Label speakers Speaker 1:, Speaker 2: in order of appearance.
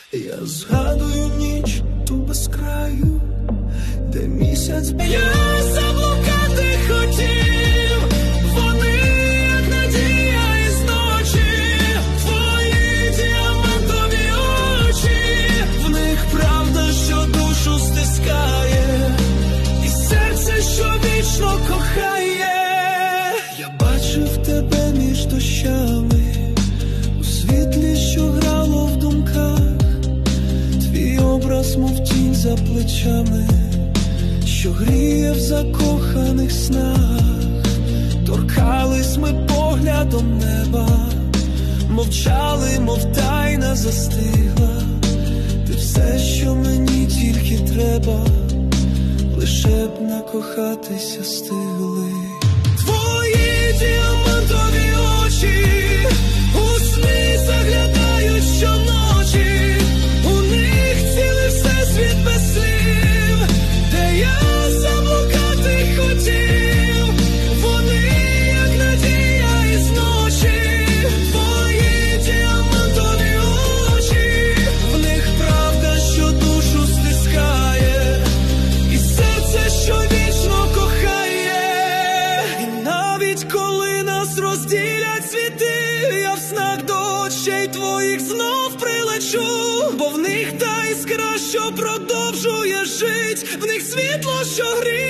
Speaker 1: Я згадую ніч ту безкраю, де місяць б'є. Я заблукати хотів, вони як надія із ночі, твої діамантові очі, в них правда, що душу стискає, і серце, що вічно кохає. Я бачив тебе між дощами, у світлі, що грало в думках, твій образ, мов тінь за плечами, що гріє в закоханих снах. Торкались ми поглядом неба, мовчали, мов тайна застигла. Ти все, що мені тільки треба, лише б накохатися стигли. Твої діамантові очі у сни заглядають щоночі, у них цілий всесвіт без слів, де я заблукати хотів, вони як надія із ночі, твої діамантові очі, в них правда, що душу стискає, і серце, що вічно кохає. І навіть коли нас розділять світи, я в снах до очей твоїх знов прилечу, бо в них та іскра, що продовжує жить, в них світло, що гріє.